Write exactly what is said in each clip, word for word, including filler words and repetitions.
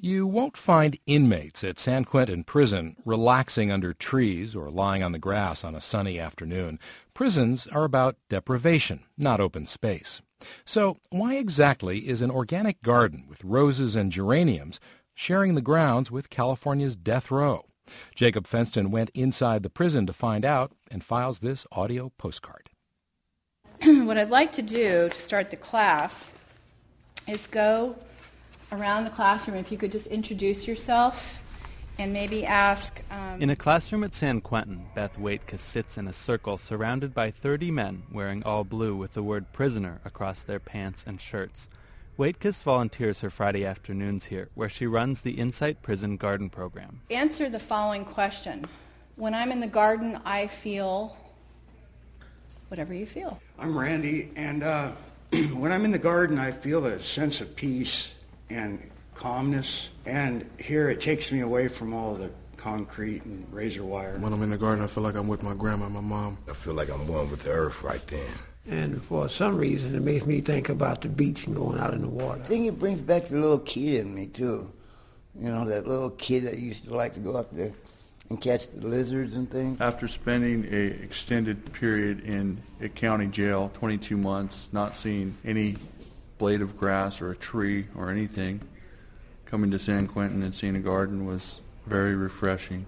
You won't find inmates at San Quentin Prison relaxing under trees or lying on the grass on a sunny afternoon. Prisons are about deprivation, not open space. So why exactly is an organic garden with roses and geraniums sharing the grounds with California's death row? Jacob Fenston went inside the prison to find out and files this audio postcard. What I'd like to do to start the class is go around the classroom. If you could just introduce yourself and maybe ask... Um, in a classroom at San Quentin, Beth Waitkus sits in a circle surrounded by thirty men wearing all blue with the word prisoner across their pants and shirts. Waitkus volunteers her Friday afternoons here, where she runs the Insight Prison Garden Program. Answer the following question. When I'm in the garden, I feel whatever you feel. I'm Randy, and uh, when I'm in the garden, I feel a sense of peace and calmness, and here it takes me away from all the concrete and razor wire. When I'm in the garden, I feel like I'm with my grandma and my mom. I feel like I'm one with the earth right then. And for some reason, it makes me think about the beach and going out in the water. I think it brings back the little kid in me, too. You know, that little kid that used to like to go out there and catch the lizards and things. After spending an extended period in a county jail, twenty-two months, not seeing any blade of grass or a tree or anything, coming to San Quentin and seeing a garden was very refreshing.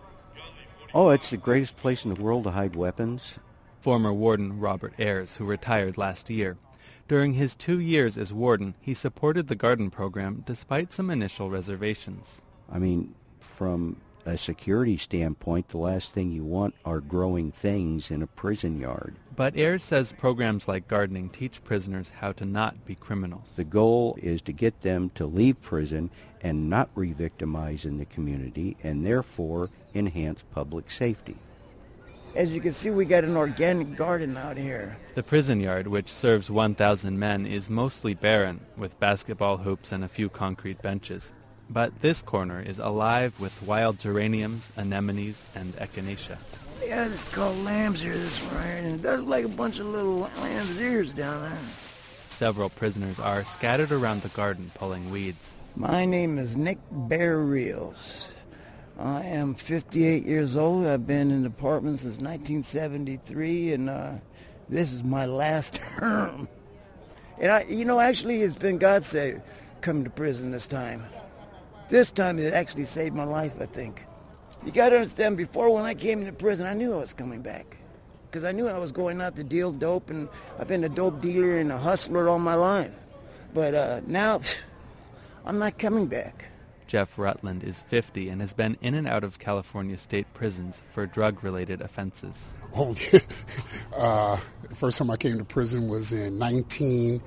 Oh, it's the greatest place in the world to hide weapons. Former warden Robert Ayers, who retired last year. During his two years as warden, he supported the garden program despite some initial reservations. I mean, from a security standpoint, the last thing you want are growing things in a prison yard. But Ayers says programs like gardening teach prisoners how to not be criminals. The goal is to get them to leave prison and not re-victimize in the community, and therefore enhance public safety. As you can see, we got an organic garden out here. The prison yard, which serves one thousand men, is mostly barren, with basketball hoops and a few concrete benches. But this corner is alive with wild geraniums, anemones, and echinacea. Yeah, it's called lamb's ear, this one right here, and it does like a bunch of little lamb's ears down there. Several prisoners are scattered around the garden pulling weeds. My name is Nick Bear Reels. I am fifty-eight years old. I've been in the department since nineteen seventy-three, and uh, this is my last term. And I, you know, actually, it's been God save coming to prison this time. This time, it actually saved my life, I think. You got to understand, before when I came into prison, I knew I was coming back, because I knew I was going out to deal dope, and I've been a dope dealer and a hustler all my life. But uh, now, I'm not coming back. Jeff Rutland is fifty and has been in and out of California state prisons for drug-related offenses. Oh, uh, the first time I came to prison was in nineteen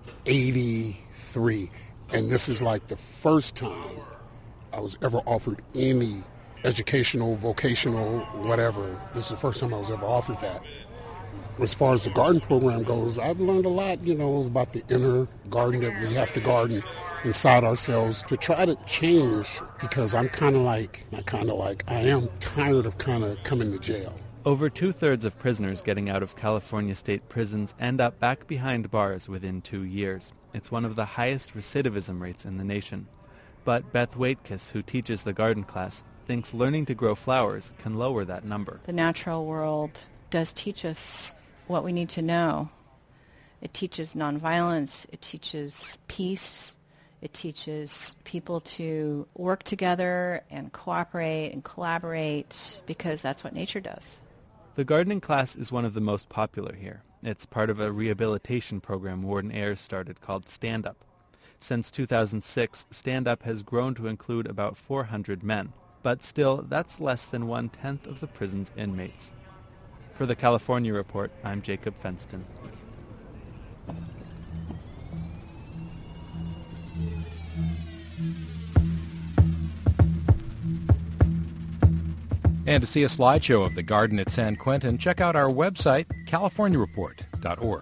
eighty-three, and this is like the first time I was ever offered any educational, vocational, whatever. This is the first time I was ever offered that. As far as the garden program goes, I've learned a lot, you know, about the inner garden that we have to garden inside ourselves to try to change, because I'm kind of like, not kind of like, I am tired of kind of coming to jail. Over two-thirds of prisoners getting out of California state prisons end up back behind bars within two years. It's one of the highest recidivism rates in the nation. But Beth Waitkus, who teaches the garden class, thinks learning to grow flowers can lower that number. The natural world does teach us what we need to know. It teaches nonviolence, it teaches peace, it teaches people to work together and cooperate and collaborate, because that's what nature does. The gardening class is one of the most popular here. It's part of a rehabilitation program Warden Ayers started called Stand Up. Since two thousand six, Stand Up has grown to include about four hundred men, but still, that's less than one-tenth of the prison's inmates. For the California Report, I'm Jacob Fenston. And to see a slideshow of the garden at San Quentin, check out our website, california report dot org.